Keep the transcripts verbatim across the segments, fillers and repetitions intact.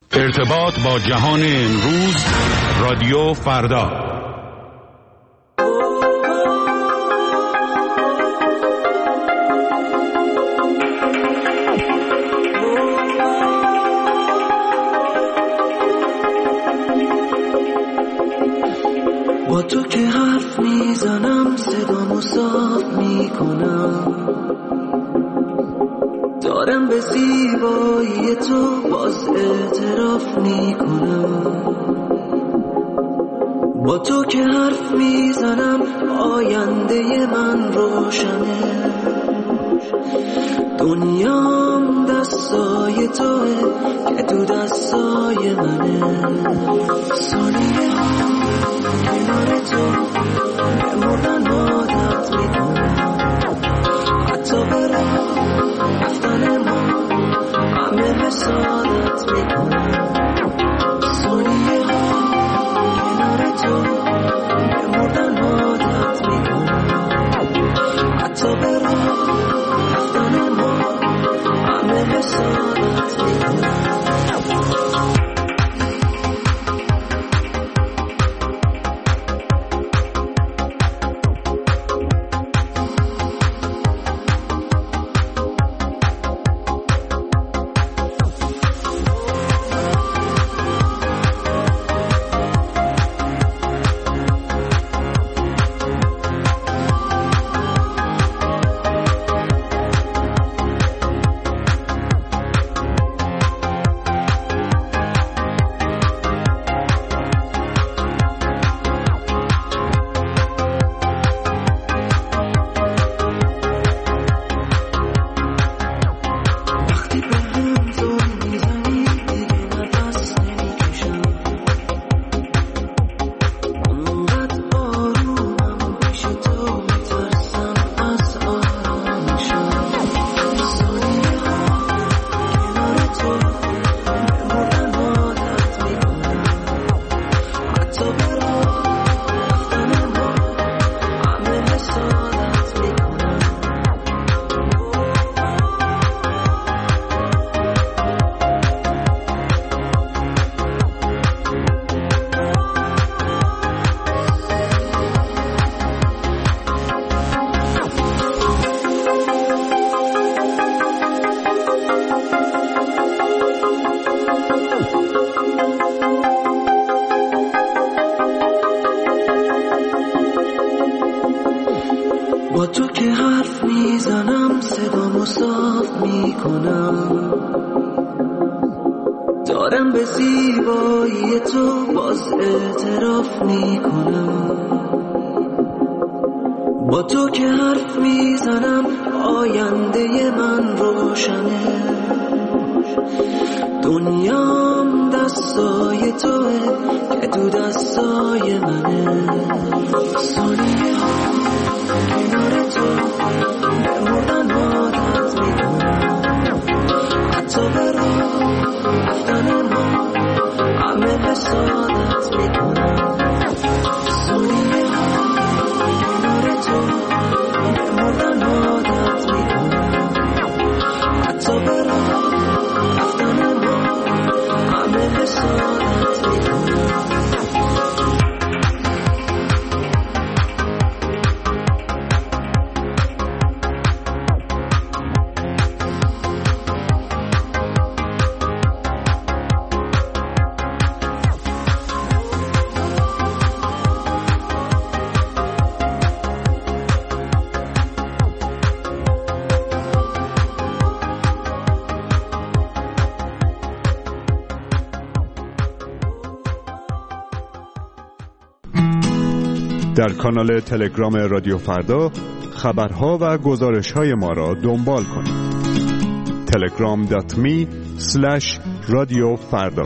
ارتباط با جهان امروز، رادیو فردا. با تو که حرف میزنم صدامو صاف میکنم، دارم به زیبایی تو باز اعتراف میکنم. با تو که حرف میزنم آینده من روشنه، دنیام دستای توه که تو دستای منه. ثانیه ها کنار تو بمردن عادت میکنم، حتی به راه رفتن ما همه حسادت میکنم. ثانیه ها کنار تو بمردن عادت میکنم، حتی به راه رفتن ما همه حسادت میکنم. با تو که حرف میزنم صدامو صاف میکنم، دارم به زیبایی تو باز اعتراف میکنم. با تو که حرف میزنم آینده من روشنه، دنیام دستای توه که تو دستای منه. ثانیه ها کنار تو بمردن عادت میکنم، حتی به راه رفتن ما همه حسادت میکنم. ثانیه ها کنار تو بمردن عادت میکنم، حتی به راه رفتن ما همه حسادت میکنم. در کانال تلگرام رادیو فردا خبرها و گزارش‌های ما را دنبال کنید. تلگرام دات می اسلش رادیو فردا.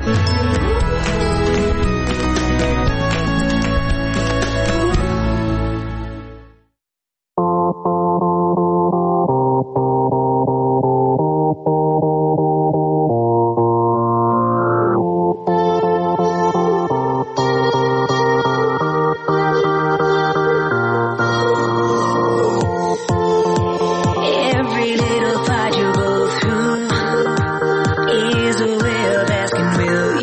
Will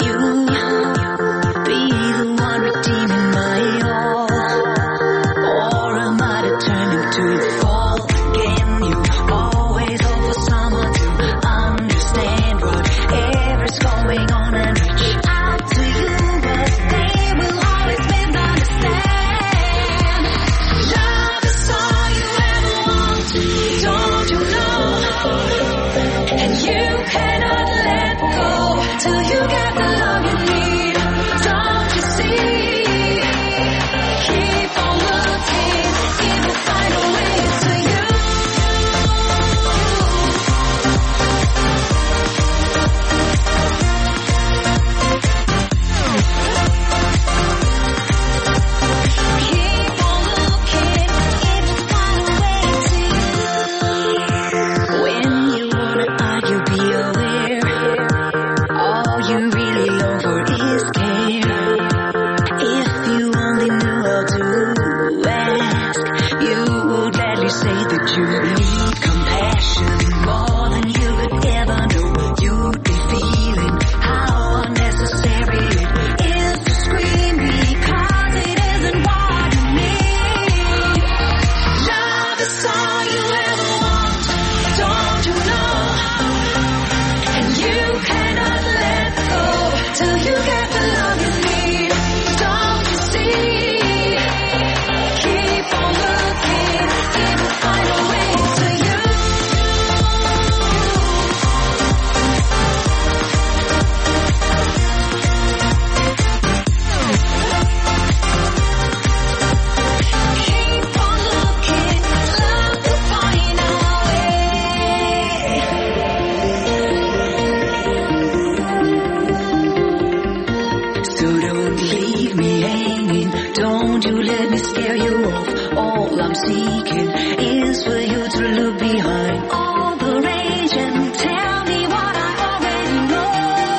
seeking is for you to look behind all the rage and tell me what I already know.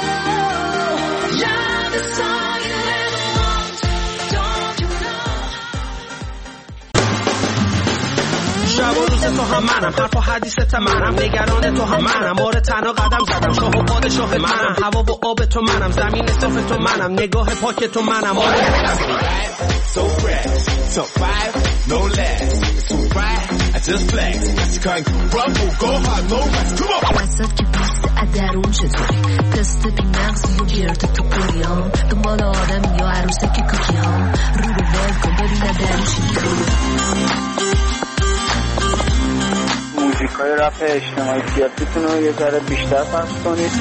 Love is all you ever want, don't you know? شب و روز تو هم منم، حرف و حدیثت منم، نگران تو هم منم، مورد تنها قدم زدم، شاه و پادشاه منم، هوا و آب تو منم، زمین صاف تو منم، نگاه پاک تو منم. So fresh, so five, no less. It's too bright, I just flex. That's the kind of rumble, go hard, no rest. Come on. وسط که پست درون چطوری تست بی مغزی و گرد تو پریام دنبال آدم یا عروسه که کوکی ها رو رو ول کن ببینه درونشی موزیک های رپ اجتماعی سیاسیتون رو یه ذره بیشتر پخش کنید.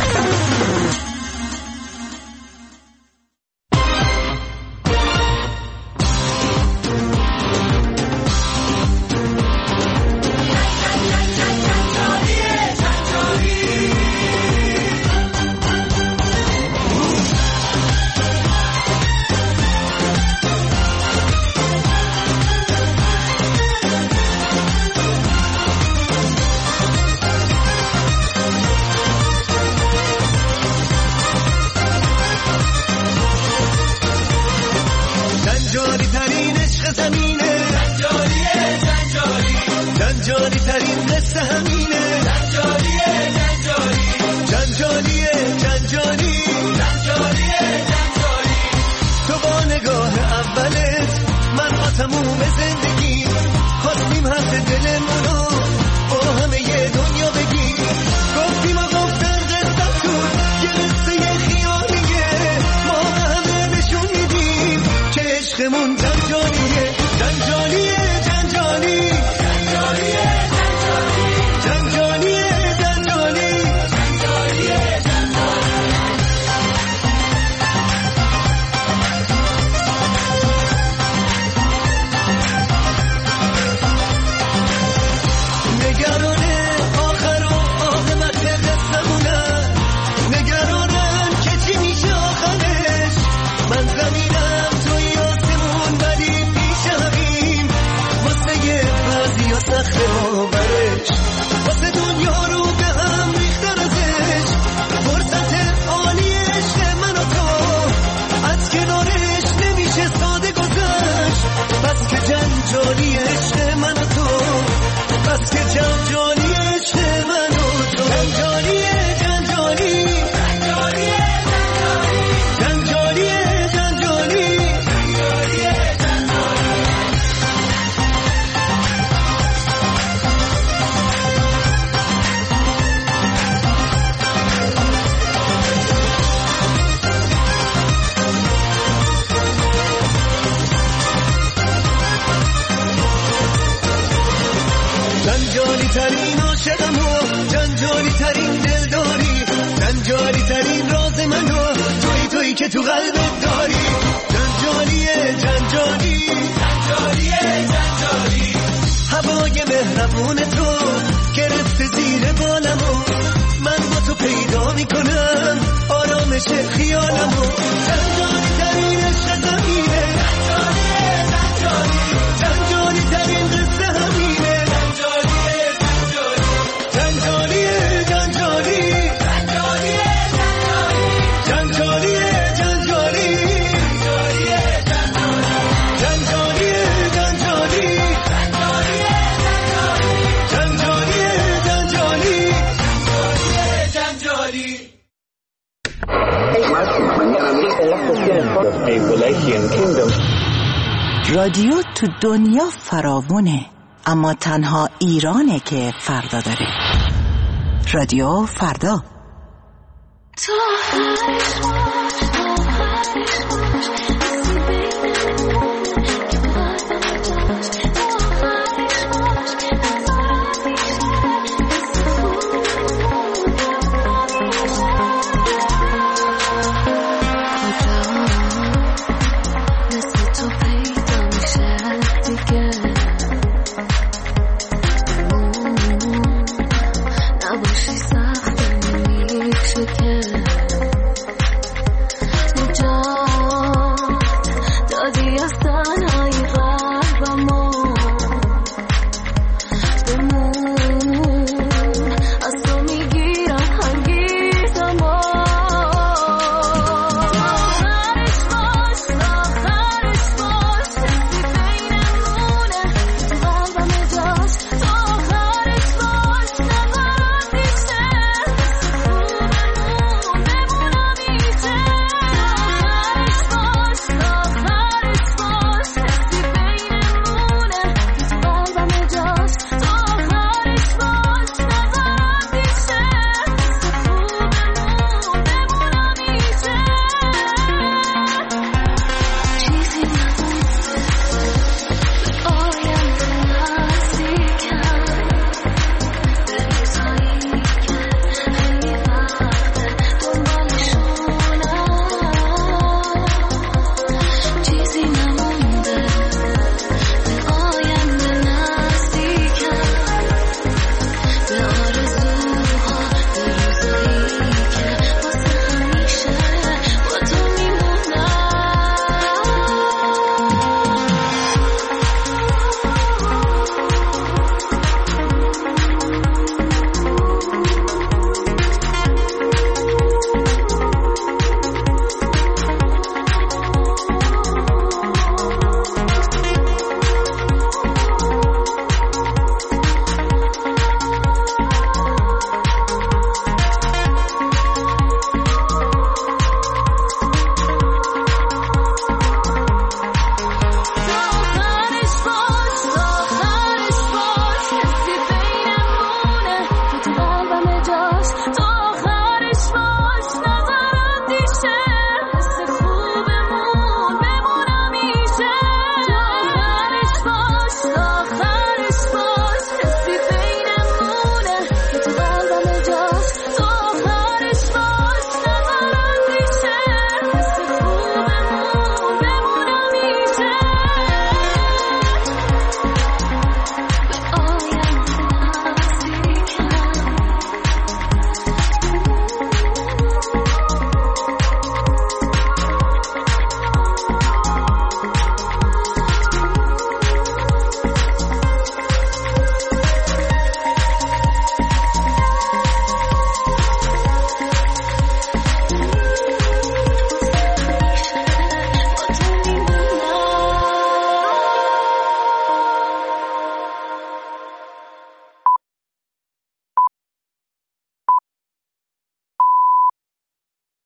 که تو قلبت داری جنجالیه جنجالی جنجالیه جنجالی هوای مهربون تو گرفته زیر بالمو من با تو پیدا میکنم آرامش خیالمو جنجالی ترین عشق زمینه جنجالیه جنجالی جنجالی ترین قصه همینه جنجالیه جنجالی جنجالیه جنجالی رادیو تو دنیا فراوونه، اما تنها ایرانه که فردا داره. رادیو فردا.